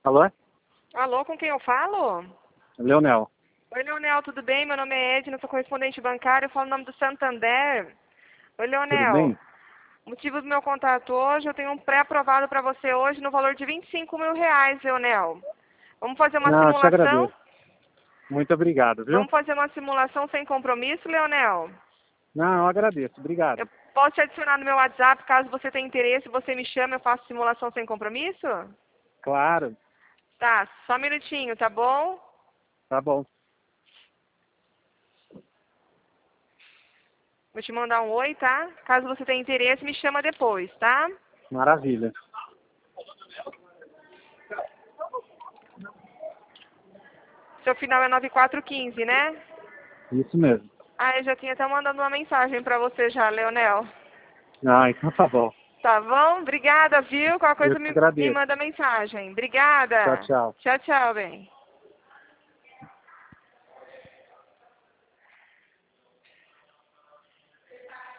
Alô? Alô, com quem eu falo? Leonel. Oi, Leonel, tudo bem? Meu nome é Edna, sou correspondente bancário, eu falo o nome do Santander. Oi, Tudo Leonel. bem? Motivo do meu contato hoje, eu tenho um pré-aprovado para você hoje no valor de R$ 25.000, Leonel. Vamos fazer uma Não, eu te simulação? agradeço. Muito obrigado, viu? Vamos fazer uma simulação sem compromisso, Leonel? Não, eu agradeço. Eu Obrigado. posso te adicionar no meu WhatsApp, caso você tenha interesse, você me chama, eu faço simulação sem compromisso? Claro. Tá, só um minutinho, tá bom? Tá bom. Vou te mandar um oi, tá? Caso você tenha interesse, me chama depois, tá? Maravilha. Seu final é 9415, né? Isso mesmo. Ah, eu já tinha até mandado uma mensagem pra você já, Leonel. Ah, então tá bom. Tá bom? Obrigada, viu? Qualquer Eu coisa te me agradeço. manda mensagem. Tchau, Obrigada. tchau. Tchau, tchau, bem.